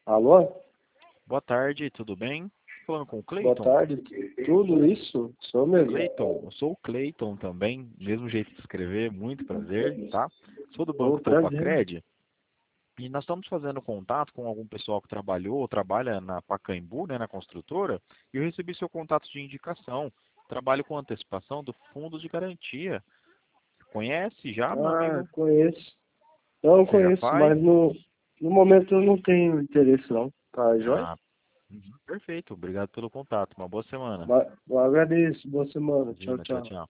Alô? Boa tarde, tudo bem? Falando com o Boa Cleiton? tarde. Tudo isso? Sou mesmo. Cleiton, eu sou o Cleiton também, mesmo jeito de escrever, muito prazer, tá? Sou do Ô, Banco prazer. Poupacred e nós estamos fazendo contato com algum pessoal que trabalhou ou trabalha na Pacaembu, né, na construtora, e eu recebi seu contato de indicação. Trabalho com antecipação do Fundo de Garantia. Conhece já, meu Ah, amigo? conheço. Não Você já conheço, faz? mas no momento eu não tenho interesse não. Tá, joia? Ah, perfeito. Obrigado pelo contato. Uma boa semana. Eu agradeço. Boa semana. Tchau, Imagina, tchau, tchau. tchau.